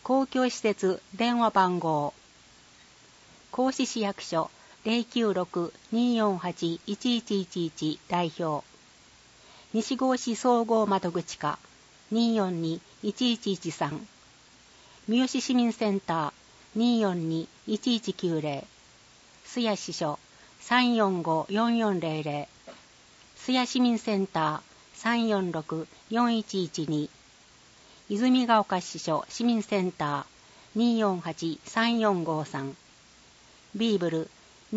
公共施設電話番号甲子市役所 096-248-1111 代表西郷市総合窓口課 242-1113 三好市民センター 242-1190 須谷支所 345-4400 須谷市民センター 346-4112 泉ヶ丘支所市民センター 248-3453 ビーブル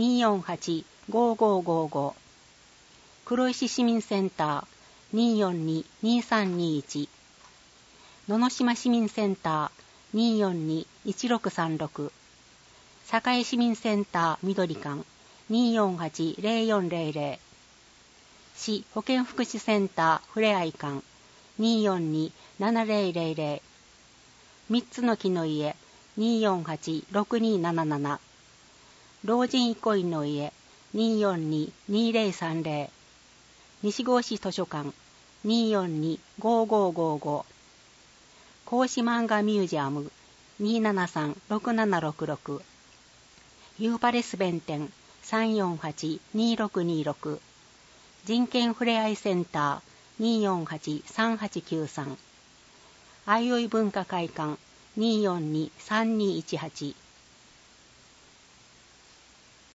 248-5555 黒石市民センター 242-2321 野々島市民センター 242-1636 栄市民センター緑館 248-0400 市保健福祉センターふれあい館 242-7000 3つの木の家 248-6277 老人憩いの家 242-2030 西郷市図書館 242-5555 甲子漫画ミュージアム 273-6766 ユーパレス弁店 348-2626 人権ふれあいセンター 248-3893 あいおい文化会館 242-3218